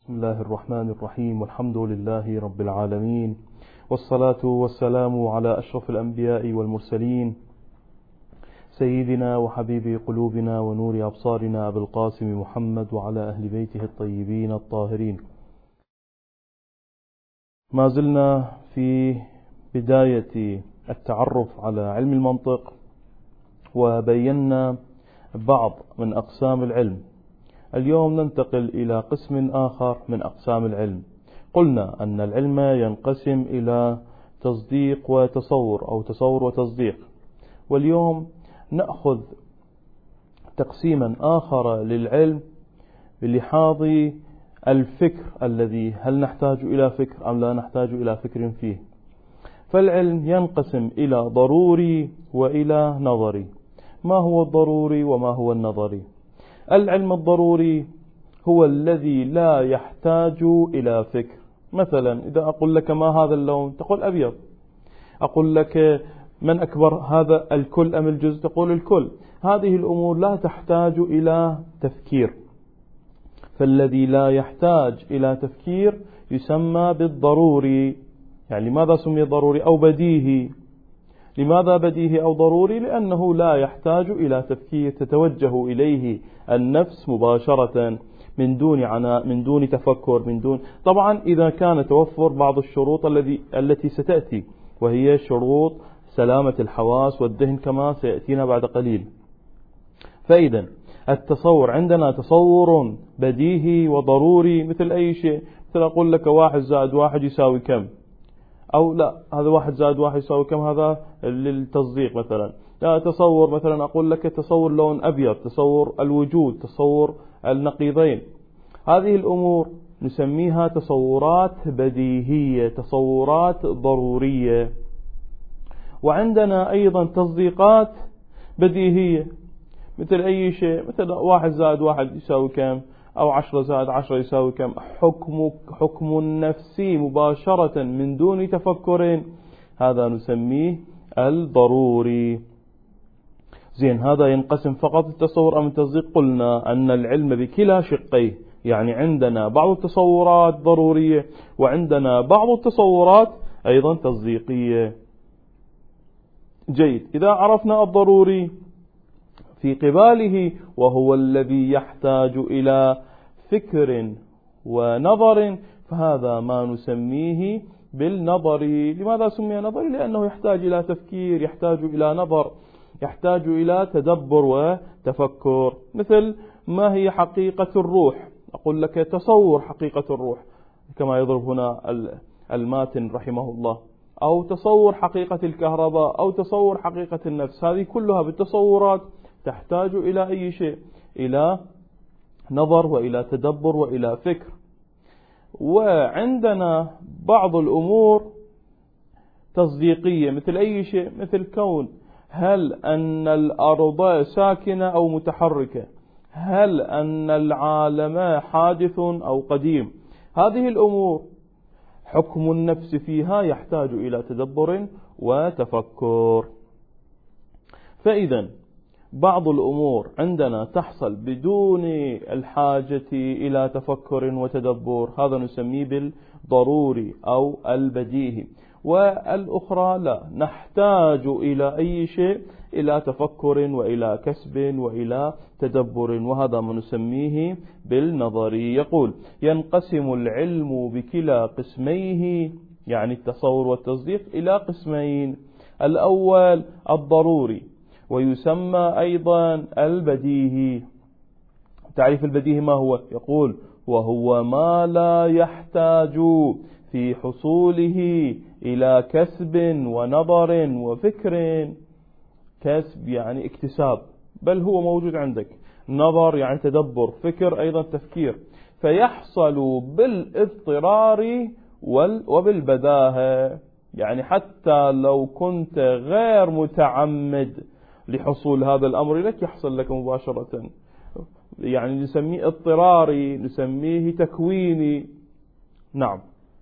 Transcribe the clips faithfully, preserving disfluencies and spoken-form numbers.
بسم الله الرحمن الرحيم، والحمد لله رب العالمين، والصلاة والسلام على أشرف الأنبياء والمرسلين، سيدنا وحبيب قلوبنا ونور أبصارنا أبي القاسم محمد وعلى أهل بيته الطيبين الطاهرين. ما زلنا في بداية التعرف على علم المنطق، وبينا بعض من أقسام العلم. اليوم ننتقل إلى قسم آخر من أقسام العلم. قلنا أن العلم ينقسم إلى تصديق وتصور أو تصور وتصديق، واليوم نأخذ تقسيما آخر للعلم بلحاظ الفكر الذي هل نحتاج إلى فكر أم لا نحتاج إلى فكر فيه. فالعلم ينقسم إلى ضروري وإلى نظري. ما هو الضروري وما هو النظري؟ العلم الضروري هو الذي لا يحتاج إلى فكر. مثلا إذا أقول لك ما هذا اللون تقول أبيض، أقول لك من أكبر هذا الكل أم الجزء تقول الكل. هذه الأمور لا تحتاج إلى تفكير، فالذي لا يحتاج إلى تفكير يسمى بالضروري. يعني لماذا سمي ضروري أو بديهي؟ لماذا بديهي أو ضروري؟ لأنه لا يحتاج إلى تفكير، تتوجه إليه النفس مباشرة من دون عناء، من دون تفكر، من دون طبعا إذا كان توفر بعض الشروط الذي التي ستأتي، وهي شروط سلامة الحواس والذهن كما سيأتينا بعد قليل. فإذا التصور عندنا تصور بديهي وضروري مثل أي شيء. مثل أقول لك واحد زائد واحد يساوي كم، أو لا هذا واحد زائد واحد يساوي كم، هذا للتصديق. مثلا لا تصور، مثلا أقول لك تصور لون أبيض، تصور الوجود، تصور النقيضين. هذه الأمور نسميها تصورات بديهية، تصورات ضرورية. وعندنا أيضا تصديقات بديهية مثل أي شيء. مثل واحد زائد واحد يساوي كم، أو عشرة زائد عشرة يساوي كم. حكم حكم نفسي مباشرة من دون تفكر، هذا نسميه الضروري. زين، هذا ينقسم فقط التصور أم التصديق؟ قلنا أن العلم بكلا شقيه، يعني عندنا بعض التصورات ضرورية وعندنا بعض التصورات أيضا تصديقية. جيد، إذا عرفنا الضروري في قباله وهو الذي يحتاج إلى فكر ونظر، فهذا ما نسميه بالنظري. لماذا سمي نظري؟ لأنه يحتاج إلى تفكير، يحتاج إلى نظر، يحتاج إلى تدبر وتفكر. مثل ما هي حقيقة الروح؟ أقول لك تصور حقيقة الروح كما يضرب هنا الماتن رحمه الله، أو تصور حقيقة الكهرباء، أو تصور حقيقة النفس. هذه كلها بالتصورات تحتاج إلى أي شيء؟ إلى نظر وإلى تدبر وإلى فكر. وعندنا بعض الأمور تصديقية مثل أي شيء، مثل كون هل أن الأرض ساكنة أو متحركة، هل أن العالم حادث أو قديم. هذه الأمور حكم النفس فيها يحتاج إلى تدبر وتفكر. فإذا بعض الأمور عندنا تحصل بدون الحاجة إلى تفكر وتدبر، هذا نسميه بالضروري أو البديهي. والأخرى لا، نحتاج إلى أي شيء إلى تفكر وإلى كسب وإلى تدبر، وهذا ما نسميه بالنظري. يقول ينقسم العلم بكلا قسميه، يعني التصور والتصديق، إلى قسمين. الأول الضروري، ويسمى أيضا البديهي. تعريف البديهي ما هو؟ يقول وهو ما لا يحتاج في حصوله إلى كسب ونظر وفكر. كسب يعني اكتساب، بل هو موجود عندك. نظر يعني تدبر، فكر أيضا تفكير، فيحصل بالاضطرار وبالبداهة. يعني حتى لو كنت غير متعمد لحصول هذا الأمر لك يحصل لك مباشرة. يعني نسميه اضطراري، نسميه تكويني. نعم،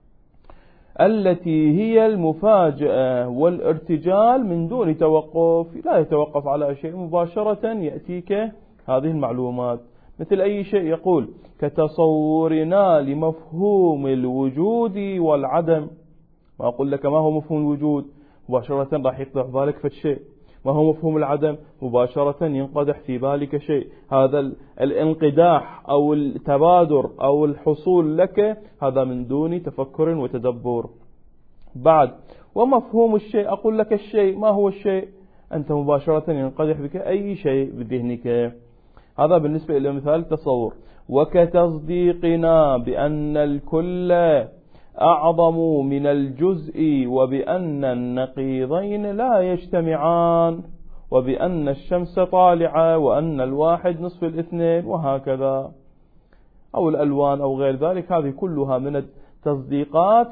التي هي المفاجأة والارتجال من دون توقف، لا يتوقف على شيء، مباشرة يأتيك هذه المعلومات مثل أي شيء. يقول كتصورنا لمفهوم الوجود والعدم. ما أقول لك ما هو مفهوم الوجود، مباشرة راح يقدح بالك في الشيء. ما هو مفهوم العدم، مباشرة ينقدح في بالك شيء. هذا الانقداح أو التبادر أو الحصول لك هذا من دون تفكر وتدبر. بعد ومفهوم الشيء، أقول لك الشيء، ما هو الشيء؟ أنت مباشرة ينقدح بك أي شيء بذهنك. هذا بالنسبة إلى مثال التصور. وكتصديقنا بأن الكل أعظم من الجزء، وبأن النقيضين لا يجتمعان، وبأن الشمس طالعة، وأن الواحد نصف الاثنين، وهكذا، أو الألوان أو غير ذلك. هذه كلها من التصديقات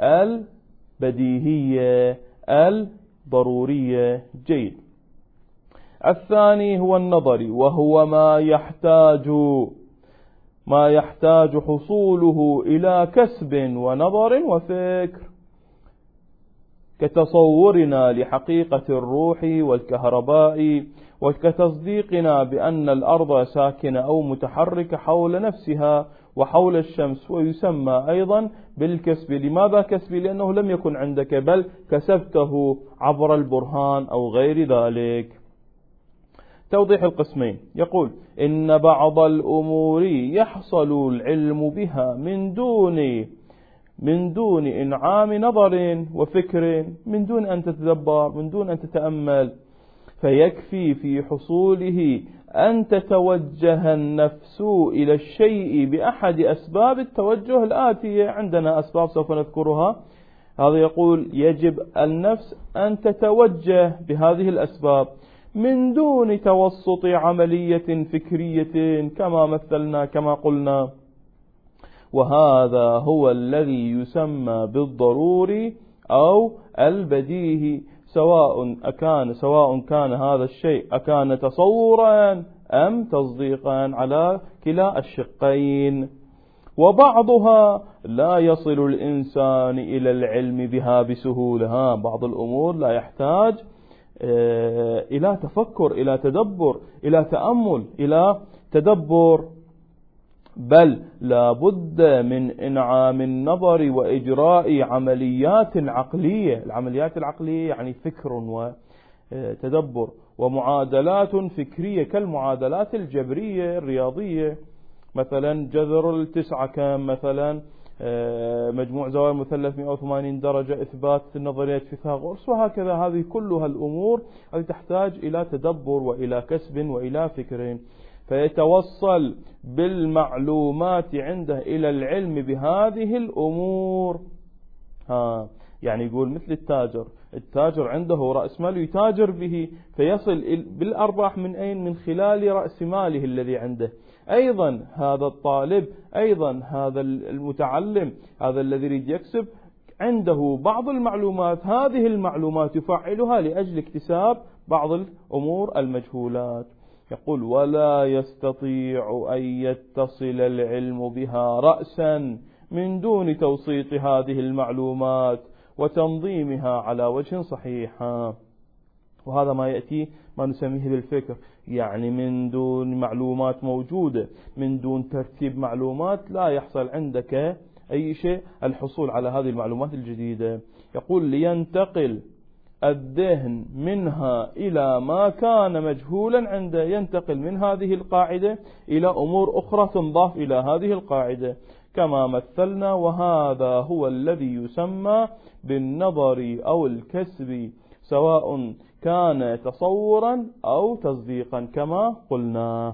البديهية الضرورية. جيد. الثاني هو النظري، وهو ما يحتاج ما يحتاج حصوله إلى كسب ونظر وفكر، كتصورنا لحقيقة الروح والكهرباء، وكتصديقنا بأن الأرض ساكنة أو متحركة حول نفسها وحول الشمس. ويسمى أيضا بالكسب. لماذا كسب؟ لأنه لم يكن عندك، بل كسبته عبر البرهان أو غير ذلك. توضيح القسمين. يقول إن بعض الأمور يحصل العلم بها من دون من دون إنعام نظر وفكر، من دون أن تتدبر، من دون أن تتأمل، فيكفي في حصوله أن تتوجه النفس إلى الشيء بأحد أسباب التوجه الآتية. عندنا أسباب سوف نذكرها. هذا يقول يجب النفس أن تتوجه بهذه الأسباب من دون توسط عملية فكرية كما مثلنا كما قلنا. وهذا هو الذي يسمى بالضروري أو البديهي، سواء أكان سواء كان هذا الشيء أكان تصورا أم تصديقا، على كلا الشقين. وبعضها لا يصل الإنسان إلى العلم بها بسهولة. بعض الأمور لا يحتاج إلى تفكر، إلى تدبر، إلى تأمل، إلى تدبر، بل لا بد من إنعام النظر وإجراء عمليات عقلية. العمليات العقلية يعني فكر وتدبر ومعادلات فكرية، كالمعادلات الجبرية الرياضية. مثلا جذر التسعة كم، مثلا مجموع زوايا المثلث مئة وثمانين درجة، إثبات نظرية فيثاغورس، وهكذا. هذه كلها الأمور التي تحتاج إلى تدبر وإلى كسب وإلى فكر، فيتوصل بالمعلومات عنده إلى العلم بهذه الأمور. ها يعني يقول مثل التاجر، التاجر عنده رأس مال يتاجر به، فيصل بالأرباح من أين؟ من خلال رأس ماله الذي عنده. أيضا هذا الطالب، أيضا هذا المتعلم، هذا الذي يريد يكسب، عنده بعض المعلومات، هذه المعلومات يفعلها لأجل اكتساب بعض الأمور المجهولات. يقول ولا يستطيع أن يتصل العلم بها رأسا من دون توسيط هذه المعلومات وتنظيمها على وجه صحيح. وهذا ما يأتي ما نسميه بالفكر، يعني من دون معلومات موجودة، من دون ترتيب معلومات لا يحصل عندك أي شيء الحصول على هذه المعلومات الجديدة. يقول لينتقل الذهن منها إلى ما كان مجهولا عنده، ينتقل من هذه القاعدة إلى أمور أخرى تنضاف إلى هذه القاعدة كما مثلنا. وهذا هو الذي يسمى بالنظر أو الكسب، سواء كان تصورا أو تصديقا كما قلنا.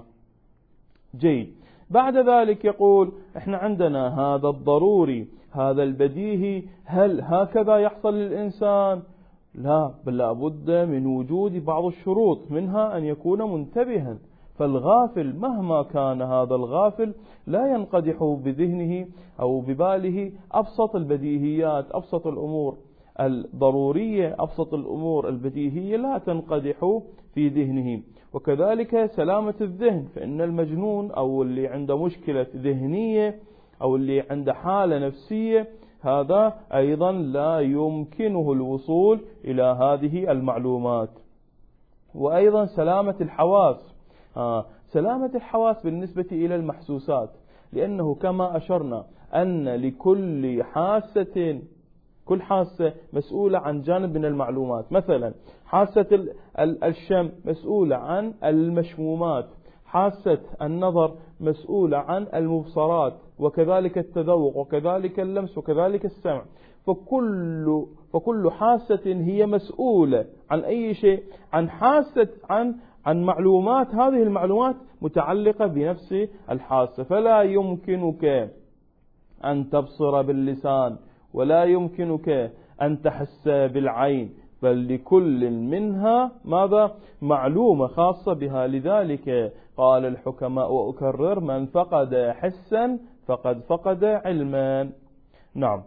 جيد. بعد ذلك يقول احنا عندنا هذا الضروري، هذا البديهي، هل هكذا يحصل للإنسان؟ لا، بل لابد من وجود بعض الشروط، منها أن يكون منتبها. فالغافل مهما كان هذا الغافل لا ينقدح بذهنه أو بباله أبسط البديهيات، أبسط الأمور الضرورية، أبسط الأمور البديهية لا تنقدح في ذهنه. وكذلك سلامة الذهن، فإن المجنون أو اللي عنده مشكلة ذهنية أو اللي عنده حالة نفسية، هذا أيضا لا يمكنه الوصول إلى هذه المعلومات. وأيضا سلامة الحواس، آه سلامة الحواس بالنسبة إلى المحسوسات، لأنه كما أشرنا أن لكل حاسة كل حاسة مسؤولة عن جانب من المعلومات. مثلا حاسة الشم مسؤولة عن المشمومات، حاسة النظر مسؤولة عن المبصرات، وكذلك التذوق، وكذلك اللمس، وكذلك السمع. فكل فكل حاسة هي مسؤولة عن أي شيء، عن حاسة عن عن معلومات، هذه المعلومات متعلقة بنفس الحاسة. فلا يمكنك أن تبصر باللسان، ولا يمكنك أن تحس بالعين، بل لكل منها ماذا؟ معلومة خاصة بها. لذلك قال الحكماء، وأكرر: من فقد حسا فقد فقد علما. نعم.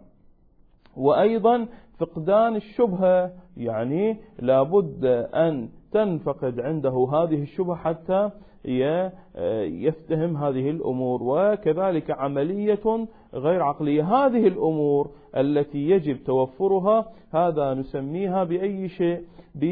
وأيضا فقدان الشبهة، يعني لابد أن تنفقد عنده هذه الشبهة حتى يفتهم هذه الأمور. وكذلك عملية غير عقلية، هذه الأمور التي يجب توفرها هذا نسميها بأي شيء؟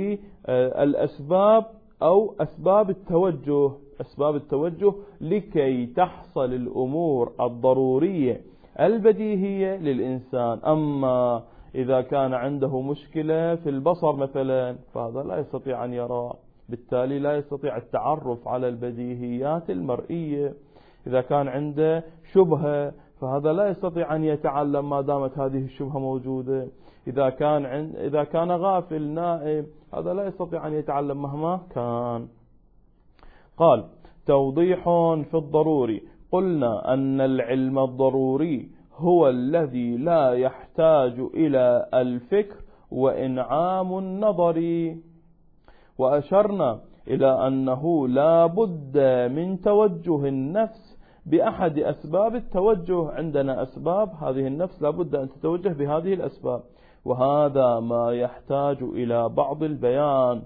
بالأسباب أو أسباب التوجه. أسباب التوجه لكي تحصل الأمور الضرورية البديهية للإنسان. أما إذا كان عنده مشكلة في البصر مثلا، فهذا لا يستطيع أن يرى، بالتالي لا يستطيع التعرف على البديهيات المرئية. إذا كان عنده شبهة، فهذا لا يستطيع أن يتعلم ما دامت هذه الشبهة موجودة. إذا كان عند إذا كان غافل نائم، هذا لا يستطيع أن يتعلم مهما كان. قال: توضيح في الضروري. قلنا أن العلم الضروري هو الذي لا يحتاج إلى الفكر وإنعام النظر، وأشرنا إلى أنه لا بد من توجه النفس بأحد أسباب التوجه. عندنا أسباب، هذه النفس لا بد أن تتوجه بهذه الأسباب، وهذا ما يحتاج إلى بعض البيان.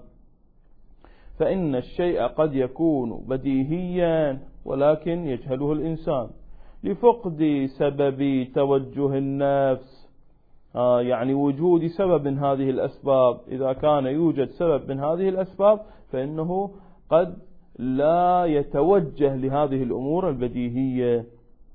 فإن الشيء قد يكون بديهيا ولكن يجهله الإنسان لفقد سبب توجه النفس، آه يعني وجود سبب من هذه الأسباب. إذا كان يوجد سبب من هذه الأسباب فإنه قد لا يتوجه لهذه الأمور البديهية.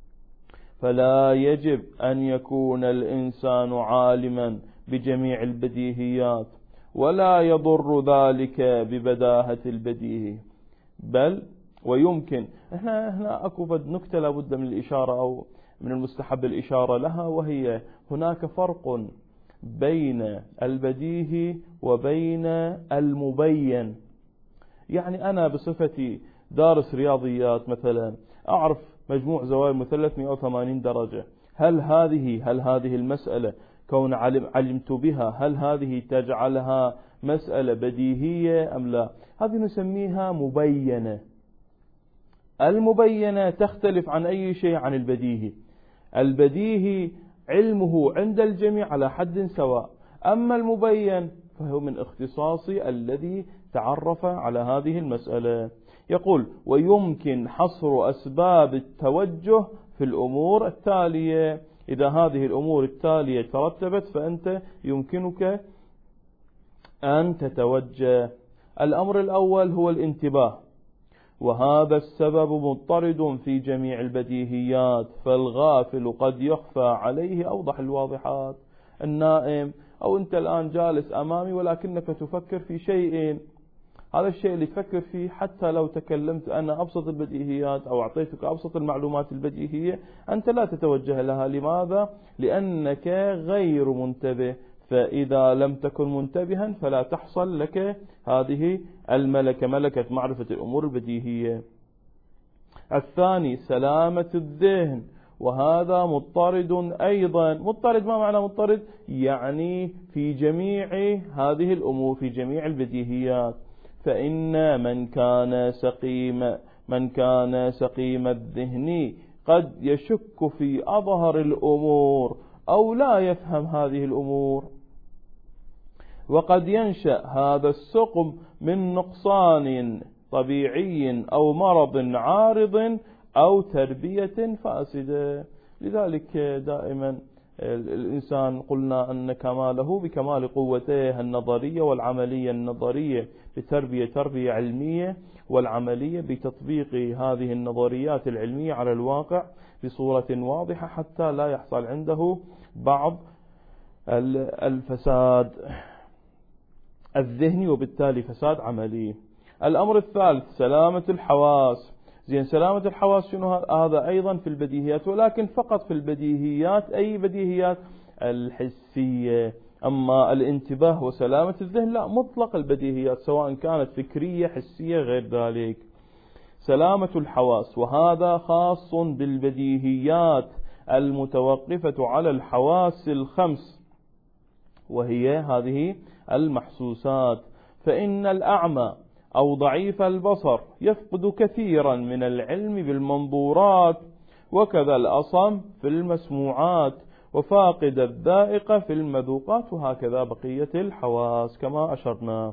فلا يجب أن يكون الإنسان عالما بجميع البديهيات، ولا يضر ذلك ببداهة البديهي، بل ويمكن. هنا هنا أكو نكتة لابد من الإشارة، أو من المستحب الإشارة لها، وهي هناك فرق بين البديهي وبين المبين. يعني أنا بصفتي دارس رياضيات مثلا أعرف مجموع زوايا مثلث مئة وثمانين درجة، هل هذه هل هذه المسألة كون علم علمت بها هل هذه تجعلها مسألة بديهية أم لا؟ هذه نسميها مبينة. المبينة تختلف عن أي شيء عن البديهي. البديهي علمه عند الجميع على حد سواء، أما المبين فهو من اختصاصي الذي تعرف على هذه المسألة. يقول: ويمكن حصر أسباب التوجه في الأمور التالية. إذا هذه الأمور التالية ترتبت فأنت يمكنك أن تتوجه. الأمر الأول هو الانتباه، وهذا السبب مضطرد في جميع البديهيات، فالغافل قد يخفى عليه أوضح الواضحات. النائم، أو أنت الآن جالس أمامي ولكنك تفكر في شيء، هذا الشيء اللي تفكر فيه حتى لو تكلمت أنا أبسط البديهيات أو أعطيتك أبسط المعلومات البديهية أنت لا تتوجه لها. لماذا؟ لأنك غير منتبه. فإذا لم تكن منتبها فلا تحصل لك هذه الملكة، ملكة معرفة الأمور البديهية. الثاني سلامة الذهن، وهذا مضطرد أيضا. مضطرد، ما معنى مضطرد؟ يعني في جميع هذه الأمور، في جميع البديهيات. فإن من كان سقيم من كان سقيم الذهن قد يشك في أظهر الأمور أو لا يفهم هذه الأمور، وقد ينشأ هذا السقم من نقصان طبيعي أو مرض عارض أو تربية فاسدة. لذلك دائما الإنسان قلنا أن كماله بكمال قوته النظرية والعملية، النظرية بتربية تربية علمية، والعملية بتطبيق هذه النظريات العلمية على الواقع بصورة واضحة حتى لا يحصل عنده بعض الفساد الذهني وبالتالي فساد عملي. الأمر الثالث سلامة الحواس. زين، سلامة الحواس شنو هذا؟ أيضا في البديهيات، ولكن فقط في البديهيات. أي بديهيات؟ الحسية. أما الانتباه وسلامة الذهن لا، مطلق البديهيات سواء كانت فكرية حسية غير ذلك. سلامة الحواس، وهذا خاص بالبديهيات المتوقفة على الحواس الخمس، وهي هذه المحسوسات. فإن الأعمى أو ضعيف البصر يفقد كثيرا من العلم بالمنظورات، وكذا الأصم في المسموعات، وفاقد الذائقة في المذوقات، وهكذا بقية الحواس كما أشرنا.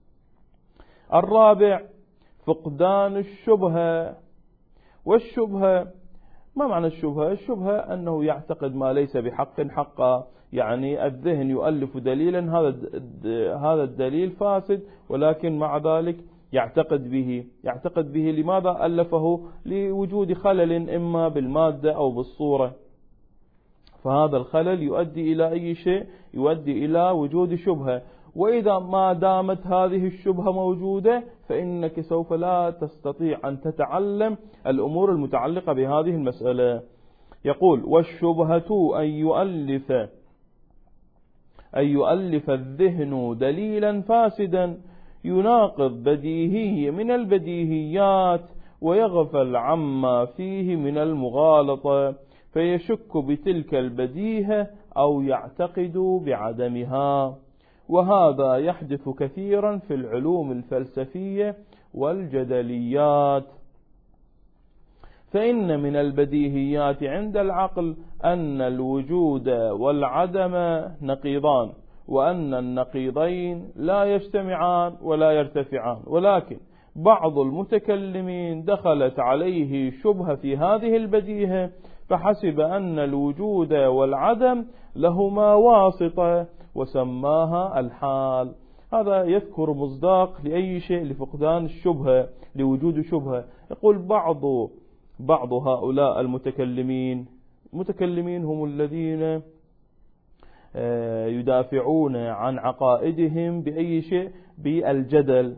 الرابع فقدان الشبهة. والشبهة ما معنى الشبهة؟ الشبهة أنه يعتقد ما ليس بحق حقا، يعني الذهن يؤلف دليلا هذا هذا الدليل فاسد، ولكن مع ذلك يعتقد به. يعتقد به لماذا ألفه؟ لوجود خلل إما بالمادة أو بالصورة، فهذا الخلل يؤدي إلى أي شيء؟ يؤدي إلى وجود شبهة. وإذا ما دامت هذه الشبهة موجودة فإنك سوف لا تستطيع أن تتعلم الأمور المتعلقة بهذه المسألة. يقول والشبهة أن يؤلف أن يؤلف الذهن دليلا فاسدا يناقض بديهي من البديهيات، ويغفل عما فيه من المغالطة، فيشك بتلك البديهة أو يعتقد بعدمها. وهذا يحدث كثيرا في العلوم الفلسفية والجدليات. فإن من البديهيات عند العقل أن الوجود والعدم نقيضان، وأن النقيضين لا يجتمعان ولا يرتفعان، ولكن بعض المتكلمين دخلت عليه شبهة في هذه البديهة فحسب أن الوجود والعدم لهما واسطة وسماها الحال. هذا يذكر مصداق لأي شيء؟ لفقدان الشبهة، لوجود شبهة. يقول بعض بعض هؤلاء المتكلمين، المتكلمين هم الذين يدافعون عن عقائدهم بأي شيء؟ بالجدل،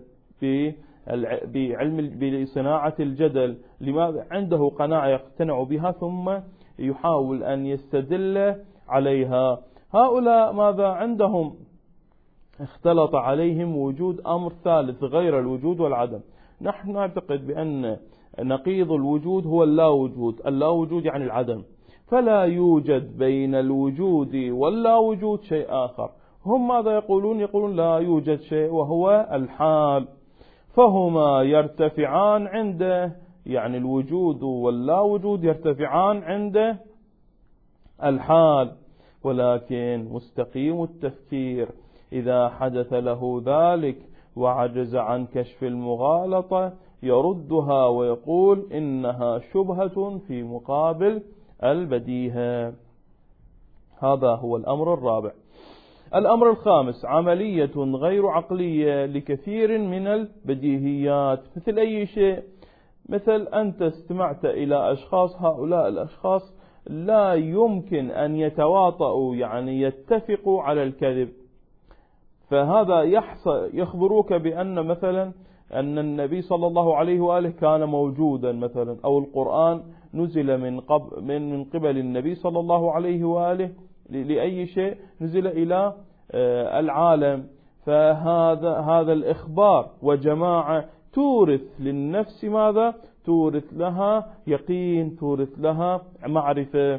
بعلم بصناعة الجدل. لماذا؟ عنده قناعة يقتنع بها ثم يحاول أن يستدل عليها. هؤلاء ماذا عندهم؟ اختلط عليهم وجود أمر ثالث غير الوجود والعدم. نحن نعتقد بأن نقيض الوجود هو اللا وجود. اللا وجود يعني العدم، فلا يوجد بين الوجود واللا وجود شيء آخر. هم ماذا يقولون؟ يقولون لا يوجد شيء وهو الحال، فهما يرتفعان عنده، يعني الوجود واللا وجود يرتفعان عنده الحال. ولكن مستقيم التفكير إذا حدث له ذلك وعجز عن كشف المغالطة يردها ويقول إنها شبهة في مقابل البديهة. هذا هو الأمر الرابع. الأمر الخامس عملية غير عقلية لكثير من البديهيات. مثل أي شيء؟ مثل أنت استمعت إلى أشخاص، هؤلاء الأشخاص لا يمكن أن يتواطؤوا، يعني يتفقوا على الكذب، فهذا يخبروك بأن مثلا أن النبي صلى الله عليه وآله كان موجودا مثلا، أو القرآن نزل من قبل من قبل النبي صلى الله عليه وآله لأي شيء؟ نزل إلى العالم. فهذا هذا الإخبار وجماعة تورث للنفس ماذا؟ تورث لها يقين، تورث لها معرفة.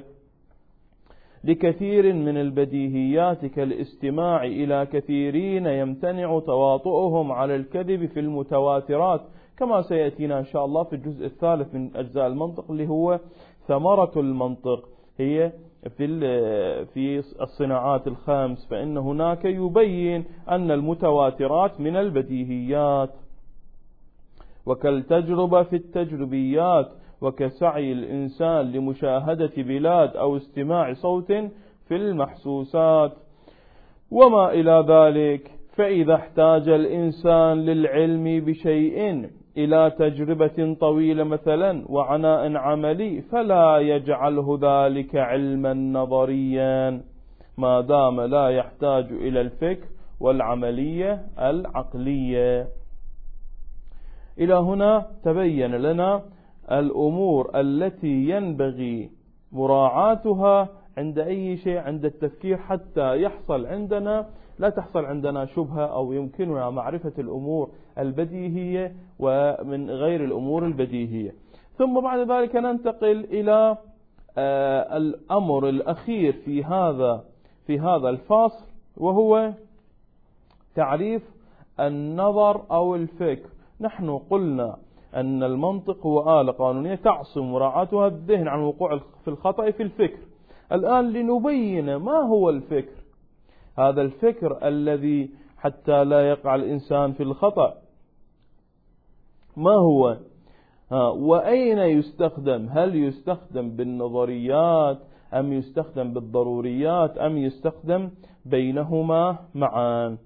لكثير من البديهيات كالاستماع إلى كثيرين يمتنع تواطؤهم على الكذب في المتواترات، كما سيأتينا إن شاء الله في الجزء الثالث من أجزاء المنطق اللي هو ثمرة المنطق، هي في في الصناعات الخمس. فإن هناك يبين أن المتواترات من البديهيات، وكالتجربة في التجربيات، وكسعي الإنسان لمشاهدة بلاد أو استماع صوت في المحسوسات وما إلى ذلك. فإذا احتاج الإنسان للعلم بشيء إلى تجربة طويلة مثلا وعناء عملي فلا يجعله ذلك علما نظريا ما دام لا يحتاج إلى الفكر والعملية العقلية. إلى هنا تبين لنا الأمور التي ينبغي مراعاتها عند أي شيء عند التفكير حتى يحصل عندنا لا تحصل عندنا شبهة أو يمكننا معرفة الأمور البديهية ومن غير الأمور البديهية. ثم بعد ذلك ننتقل إلى الأمر الأخير في هذا في هذا الفصل وهو تعريف النظر أو الفكر. نحن قلنا أن المنطق هو آلة قانونية تعصم مراعاتها الذهن عن الوقوع في الخطأ في الفكر. الآن لنبين ما هو الفكر، هذا الفكر الذي حتى لا يقع الإنسان في الخطأ ما هو؟ ها وأين يستخدم؟ هل يستخدم بالنظريات أم يستخدم بالضروريات أم يستخدم بينهما معا؟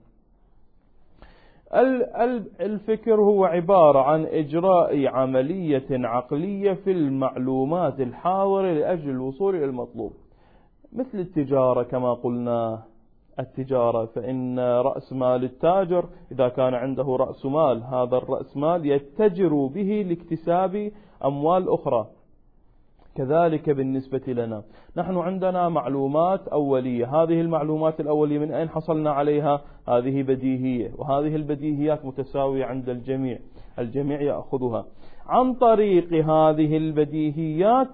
الفكر هو عبارة عن إجراء عملية عقلية في المعلومات الحاضرة لأجل الوصول إلى المطلوب، مثل التجارة كما قلنا. التجارة فإن رأس مال التاجر إذا كان عنده رأس مال، هذا الرأس مال يتجر به لاكتساب أموال أخرى. كذلك بالنسبة لنا نحن عندنا معلومات أولية، هذه المعلومات الأولية من أين حصلنا عليها؟ هذه بديهية، وهذه البديهيات متساوية عند الجميع، الجميع يأخذها. عن طريق هذه البديهيات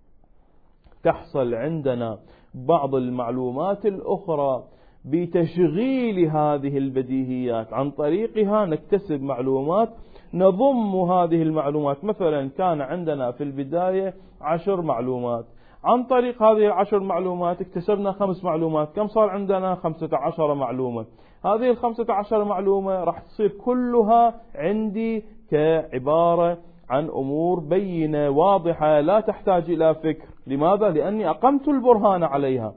تحصل عندنا بعض المعلومات الأخرى بتشغيل هذه البديهيات، عن طريقها نكتسب معلومات نضم هذه المعلومات. مثلا كان عندنا في البداية عشر معلومات، عن طريق هذه العشر معلومات اكتسبنا خمس معلومات، كم صار عندنا؟ خمسة عشر معلومة. هذه الخمسة عشر معلومة راح تصير كلها عندي كعبارة عن أمور بينة واضحة لا تحتاج إلى فكر. لماذا؟ لأني أقمت البرهان عليها،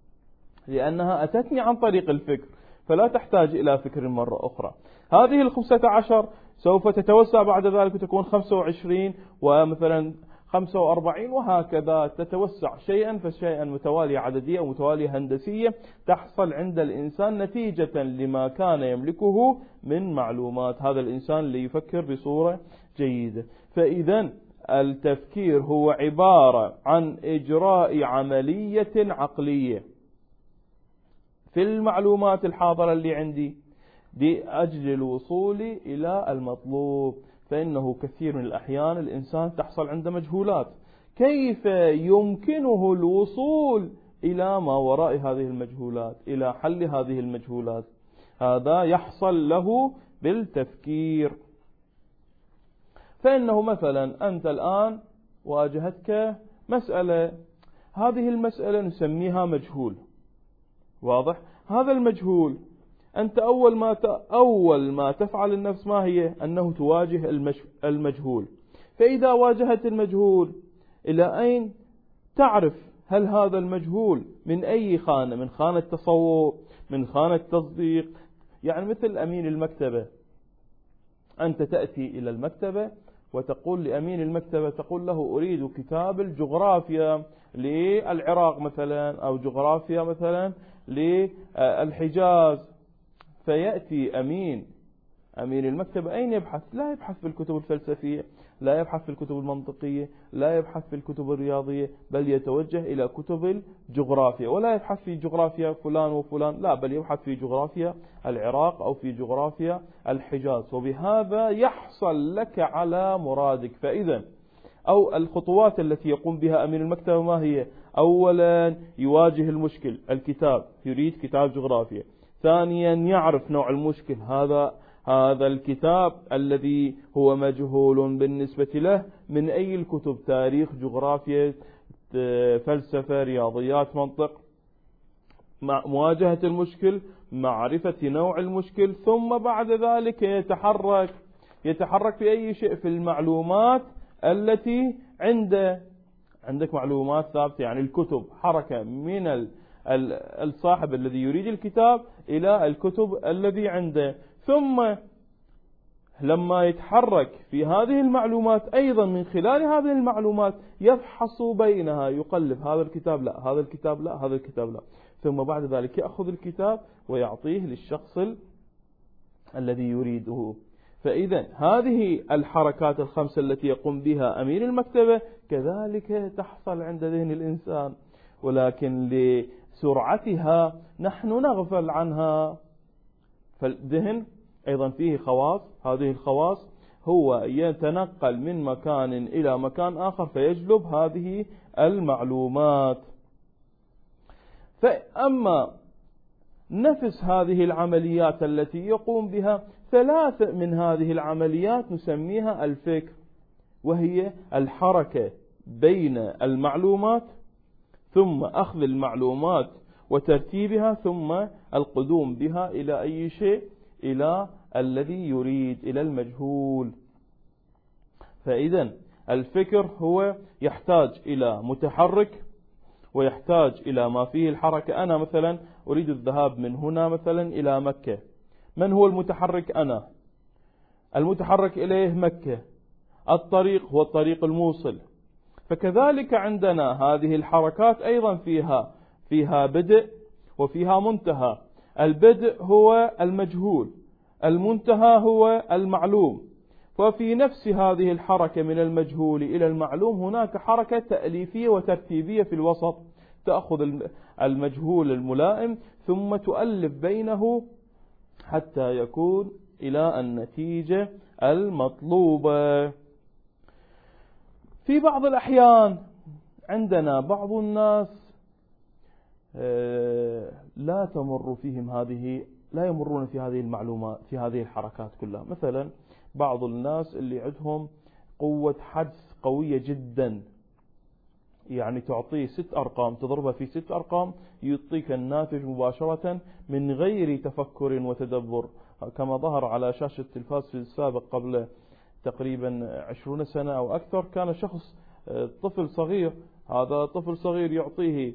لأنها أتتني عن طريق الفكر، فلا تحتاج إلى فكر مرة أخرى. هذه الخمسة عشر سوف تتوسع بعد ذلك وتكون خمسة وعشرين ومثلا خمسة وأربعين وهكذا، تتوسع شيئا فشيئا، متوالية عددية ومتوالية هندسية، تحصل عند الإنسان نتيجة لما كان يملكه من معلومات. هذا الإنسان اللي يفكر بصورة جيدة. فإذا التفكير هو عبارة عن إجراء عملية عقلية في المعلومات الحاضرة اللي عندي لأجل الوصول إلى المطلوب. فإنه كثير من الأحيان الإنسان تحصل عنده مجهولات، كيف يمكنه الوصول إلى ما وراء هذه المجهولات، إلى حل هذه المجهولات؟ هذا يحصل له بالتفكير. فإنه مثلا أنت الآن واجهتك مسألة، هذه المسألة نسميها مجهول، واضح؟ هذا المجهول أنت أول ما أول ما تفعل النفس ما هي؟ أنه تواجه المجهول. فإذا واجهت المجهول إلى أين تعرف هل هذا المجهول من أي خانة؟ من خانة تصور، من خانة تصديق. يعني مثل أمين المكتبة، أنت تأتي إلى المكتبة وتقول لأمين المكتبة، تقول له أريد كتاب الجغرافيا للعراق مثلا، أو جغرافيا مثلا للحجاز. فيأتي أمين أمين المكتبة أين يبحث؟ لا يبحث في الكتب الفلسفية، لا يبحث في الكتب المنطقية، لا يبحث في الكتب الرياضية، بل يتوجه إلى كتب الجغرافيا. ولا يبحث في جغرافيا فلان وفلان، لا، بل يبحث في جغرافيا العراق أو في جغرافيا الحجاز. وبهذا يحصل لك على مرادك. فإذا أو الخطوات التي يقوم بها أمين المكتبة ما هي؟ أولا يواجه المشكل، الكتاب، يريد كتاب جغرافيا. ثانيا يعرف نوع المشكل، هذا هذا الكتاب الذي هو مجهول بالنسبة له من أي الكتب؟ تاريخ، جغرافيا، فلسفة، رياضيات، منطق. مواجهة المشكل، معرفة نوع المشكل، ثم بعد ذلك يتحرك يتحرك في أي شيء؟ في المعلومات التي عنده. عندك معلومات ثابتة، يعني الكتب حركة من الصاحب الذي يريد الكتاب إلى الكتب الذي عنده، ثم لما يتحرك في هذه المعلومات أيضا من خلال هذه المعلومات يفحص بينها، يقلب هذا الكتاب لا، هذا الكتاب لا، هذا الكتاب لا، ثم بعد ذلك يأخذ الكتاب ويعطيه للشخص الذي يريده. فإذا هذه الحركات الخمسة التي يقوم بها أمين المكتبة كذلك تحصل عند ذهن الإنسان، ولكن لسرعتها نحن نغفل عنها. فالذهن أيضا فيه خواص، هذه الخواص هو يتنقل من مكان إلى مكان آخر فيجلب هذه المعلومات. فأما نفس هذه العمليات التي يقوم بها، ثلاث من هذه العمليات نسميها الفكر، وهي الحركة بين المعلومات، ثم أخذ المعلومات وترتيبها، ثم القدوم بها إلى أي شيء، إلى الذي يريد، إلى المجهول. فإذا الفكر هو يحتاج إلى متحرك ويحتاج إلى ما فيه الحركة. أنا مثلا أريد الذهاب من هنا مثلا إلى مكة، من هو المتحرك؟ أنا. المتحرك إليه مكة، الطريق هو الطريق الموصل. فكذلك عندنا هذه الحركات أيضا فيها فيها بدء وفيها منتهى. البدء هو المجهول، المنتهى هو المعلوم. وفي نفس هذه الحركة من المجهول إلى المعلوم هناك حركة تأليفية وترتيبية في الوسط، تأخذ المجهول الملائم ثم تؤلف بينه حتى يكون إلى النتيجة المطلوبة. في بعض الأحيان عندنا بعض الناس لا تمر فيهم هذه لا يمرون في هذه المعلومات، في هذه الحركات كلها. مثلا بعض الناس اللي عندهم قوة حدس قوية جدا، يعني تعطيه ست أرقام، تضربها في ست أرقام يعطيك الناتج مباشرة من غير تفكر وتدبر، كما ظهر على شاشة التلفاز في السابق قبل تقريبا عشرون سنة أو أكثر. كان شخص طفل صغير، هذا طفل صغير يعطيه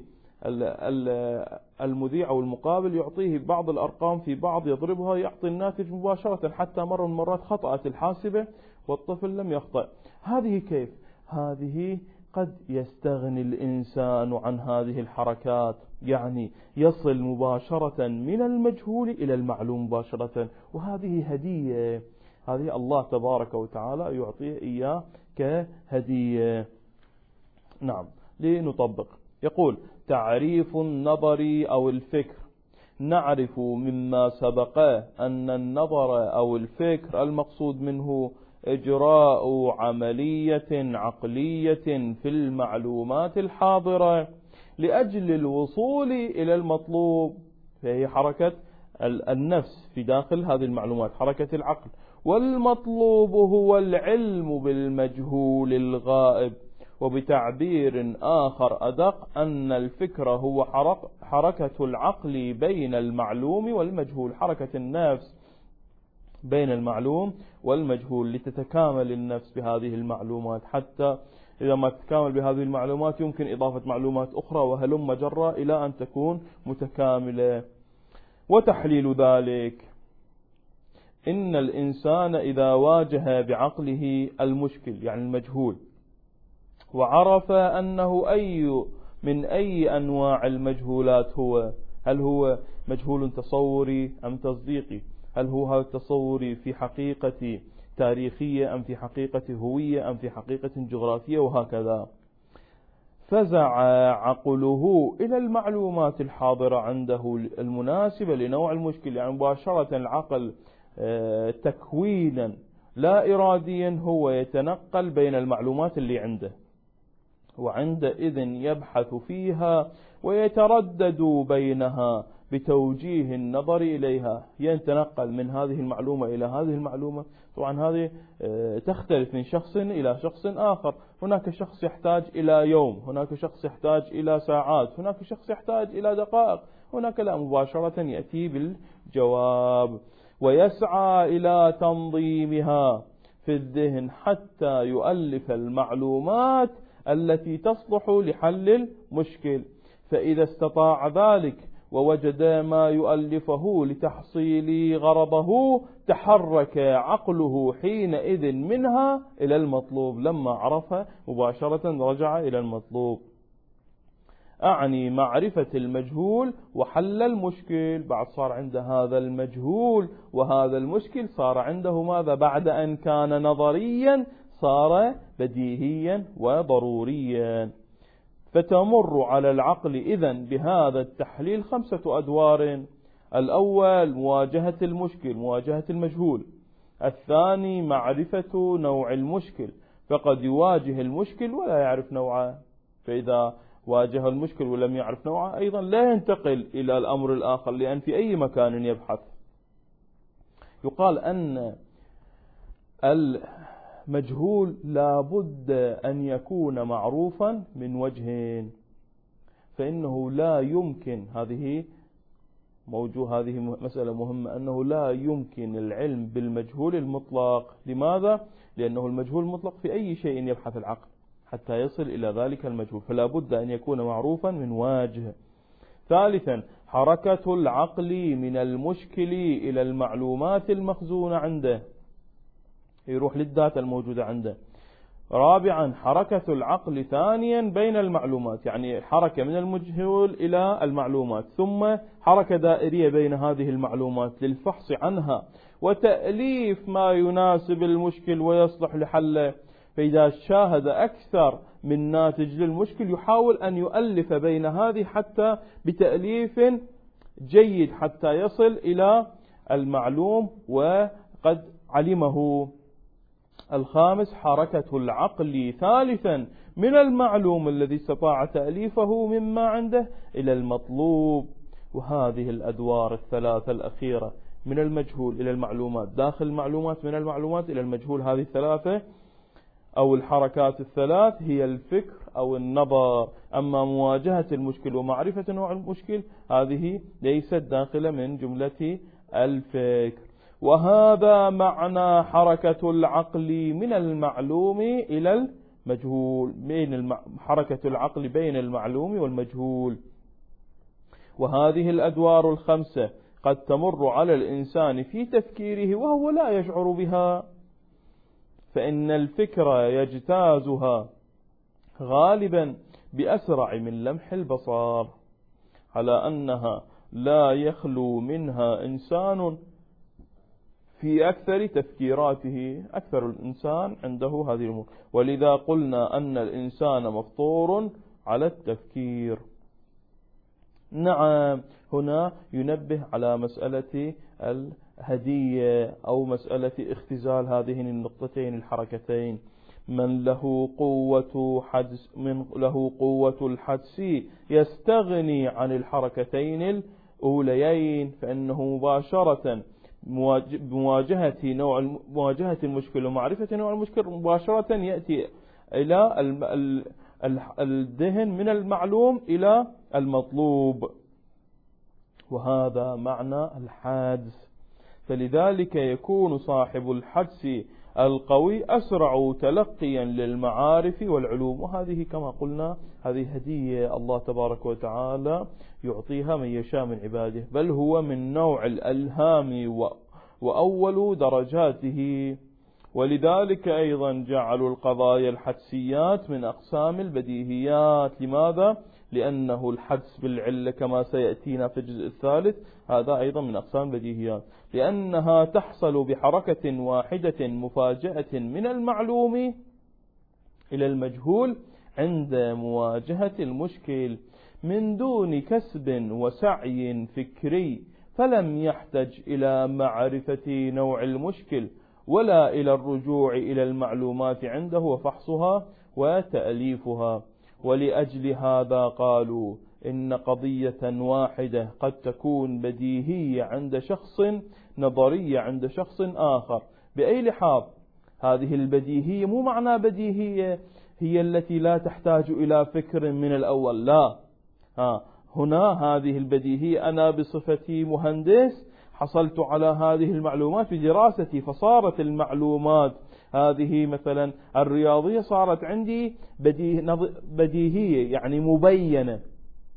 المذيع أو المقابل يعطيه بعض الأرقام في بعض، يضربها يعطي الناتج مباشرة، حتى مرة من المرات خطأت الحاسبة والطفل لم يخطأ. هذه كيف؟ هذه قد يستغني الإنسان عن هذه الحركات، يعني يصل مباشرة من المجهول إلى المعلوم مباشرة، وهذه هدية، هذه الله تبارك وتعالى يعطيه إياه كهدية. نعم، لنطبق. يقول: تعريف النظر أو الفكر: نعرف مما سبق أن النظر أو الفكر المقصود منه إجراء عملية عقلية في المعلومات الحاضرة لأجل الوصول إلى المطلوب، فهي حركة النفس في داخل هذه المعلومات، حركة العقل. والمطلوب هو العلم بالمجهول الغائب. وبتعبير آخر أدق أن الفكر هو حركة العقل بين المعلوم والمجهول، حركة النفس بين المعلوم والمجهول لتتكامل النفس بهذه المعلومات، حتى إذا ما تتكامل بهذه المعلومات يمكن إضافة معلومات أخرى وهلم جرى إلى أن تكون متكاملة. وتحليل ذلك: إن الإنسان إذا واجه بعقله المشكل يعني المجهول وعرف أنه أي من أي أنواع المجهولات هو، هل هو مجهول تصوري أم تصديقي، هل هو هذا التصوري في حقيقة تاريخية أم في حقيقة هوية أم في حقيقة جغرافية، وهكذا. فزع عقله إلى المعلومات الحاضرة عنده المناسبة لنوع المشكل، يعني مباشرة العقل تكوينا لا إراديا هو يتنقل بين المعلومات اللي عنده، وعندئذ يبحث فيها ويتردد بينها بتوجيه النظر إليها، يتنقل من هذه المعلومة إلى هذه المعلومة. طبعا هذه تختلف من شخص إلى شخص آخر، هناك شخص يحتاج إلى يوم، هناك شخص يحتاج إلى ساعات، هناك شخص يحتاج إلى دقائق، هناك لا، مباشرة يأتي بالجواب. ويسعى إلى تنظيمها في الذهن حتى يؤلف المعلومات التي تصلح لحل المشكل. فإذا استطاع ذلك ووجد ما يؤلفه لتحصيل غرضه تحرك عقله حينئذ منها إلى المطلوب، لما عرفها مباشرة رجع إلى المطلوب. أعني معرفة المجهول وحل المشكل. بعد صار عنده هذا المجهول وهذا المشكل، صار عنده ماذا؟ بعد أن كان نظريا صار بديهيا وضروريا. فتمر على العقل إذن بهذا التحليل خمسة أدوار: الأول مواجهة المشكل، مواجهة المجهول. الثاني معرفة نوع المشكل، فقد يواجه المشكل ولا يعرف نوعه، فإذا واجه المشكل ولم يعرف نوعه أيضا لا ينتقل إلى الأمر الآخر، لأن في أي مكان يبحث. يقال أن المجهول لا بد أن يكون معروفا من وجهين، فإنه لا يمكن، هذه موجود، هذه مسألة مهمة، أنه لا يمكن العلم بالمجهول المطلق. لماذا؟ لأنه المجهول المطلق في أي شيء يبحث العقل حتى يصل إلى ذلك المجهول، فلا بد أن يكون معروفا من واجه. ثالثا حركة العقل من المشكل إلى المعلومات المخزونة عنده، يروح للداتا الموجودة عنده. رابعا حركة العقل ثانيا بين المعلومات، يعني حركة من المجهول إلى المعلومات، ثم حركة دائرية بين هذه المعلومات للفحص عنها وتأليف ما يناسب المشكل ويصلح لحله. فإذا شاهد أكثر من ناتج للمشكل يحاول أن يؤلف بين هذه حتى بتأليف جيد حتى يصل إلى المعلوم وقد علمه. الخامس حركة العقل ثالثا من المعلوم الذي استطاع تأليفه مما عنده إلى المطلوب. وهذه الأدوار الثلاثة الأخيرة من المجهول إلى المعلومات، داخل المعلومات من المعلومات إلى المجهول، هذه الثلاثة أو الحركات الثلاث هي الفكر أو النظر. أما مواجهة المشكل ومعرفة نوع المشكل هذه ليست داخلة من جملة الفكر. وهذا معنى حركة العقل من المعلوم إلى المجهول، بين الم... حركة العقل بين المعلوم والمجهول. وهذه الأدوار الخمسة قد تمر على الإنسان في تفكيره وهو لا يشعر بها، فإن الفكر يجتازها غالبا بأسرع من لمح البصر، على أنها لا يخلو منها إنسان في أكثر تفكيراته. أكثر الإنسان عنده هذه الأمور، ولذا قلنا أن الإنسان مفطور على التفكير. نعم، هنا ينبه على مسألة الهدية أو مسألة اختزال هذين النقطتين الحركتين. من له قوة حدس من له قوة الحدس يستغني عن الحركتين الأوليين، فإنه مباشرة بمواجهة نوع مواجهة المشكل ومعرفة نوع المشكل مباشرة يأتي إلى الذهن من المعلوم إلى المطلوب، وهذا معنى الحدس. فلذلك يكون صاحب الحدس القوي أسرع تلقيا للمعارف والعلوم، وهذه كما قلنا هذه هدية الله تبارك وتعالى يعطيها من يشاء من عباده، بل هو من نوع الألهام وأول درجاته. ولذلك أيضا جعلوا القضايا الحدسيات من أقسام البديهيات. لماذا؟ لأنه الحدس بالعلة كما سيأتينا في الجزء الثالث هذا أيضا من أقسام البديهيات، لأنها تحصل بحركة واحدة مفاجأة من المعلوم إلى المجهول عند مواجهة المشكل من دون كسب وسعي فكري، فلم يحتج إلى معرفة نوع المشكل ولا إلى الرجوع إلى المعلومات عنده وفحصها وتأليفها. ولأجل هذا قالوا إن قضية واحدة قد تكون بديهية عند شخص، نظرية عند شخص آخر. بأي لحاظ؟ هذه البديهية مو معنى بديهية هي التي لا تحتاج إلى فكر من الأول، لا. ها هنا هذه البديهية أنا بصفتي مهندس حصلت على هذه المعلومات في دراستي، فصارت المعلومات هذه مثلا الرياضية صارت عندي بديهية يعني مبينة،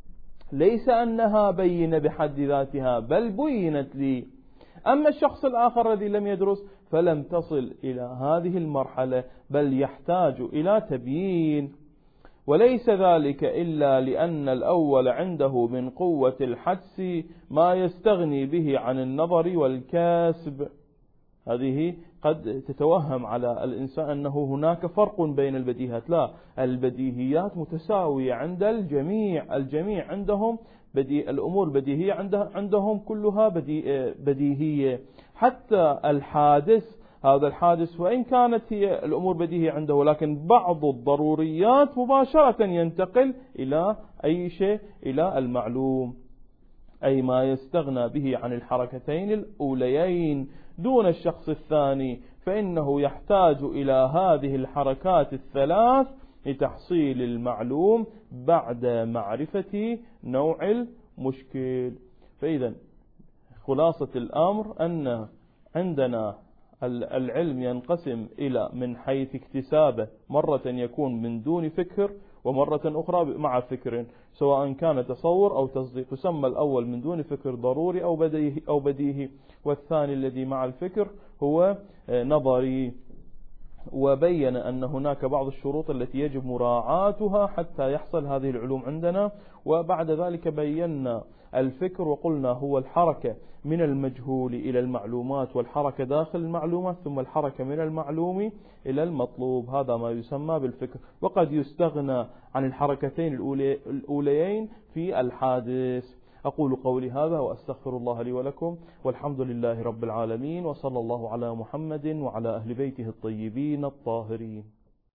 ليس أنها بينة بحد ذاتها، بل بينت لي. أما الشخص الآخر الذي لم يدرس فلم تصل إلى هذه المرحلة، بل يحتاج إلى تبيين، وليس ذلك إلا لأن الأول عنده من قوة الحدس ما يستغني به عن النظر والكسب. هذه قد تتوهم على الإنسان أنه هناك فرق بين البديهات، لا، البديهيات متساوية عند الجميع، الجميع عندهم بدي الأمور البديهية عندهم كلها بدي بديهية، حتى الحادث، هذا الحادث وإن كانت هي الأمور بديهية عنده، ولكن بعض الضروريات مباشرة ينتقل إلى أي شيء، إلى المعلوم، أي ما يستغنى به عن الحركتين الأوليين دون الشخص الثاني، فإنه يحتاج إلى هذه الحركات الثلاث لتحصيل المعلوم بعد معرفة نوع المشكل. فإذا خلاصة الأمر أن عندنا العلم ينقسم إلى من حيث اكتسابه، مرة يكون من دون فكر ومرة أخرى مع فكر، سواء كان تصور أو تصديق. يسمى الأول من دون فكر ضروري أو بديهي أو بديهي، والثاني الذي مع الفكر هو نظري. وبين أن هناك بعض الشروط التي يجب مراعاتها حتى يحصل هذه العلوم عندنا. وبعد ذلك بينا الفكر وقلنا هو الحركة من المجهول إلى المعلومات، والحركة داخل المعلومات، ثم الحركة من المعلوم إلى المطلوب، هذا ما يسمى بالفكر. وقد يستغنى عن الحركتين الأوليين في الحادث. أقول قولي هذا وأستغفر الله لي ولكم، والحمد لله رب العالمين، وصلى الله على محمد وعلى أهل بيته الطيبين الطاهرين.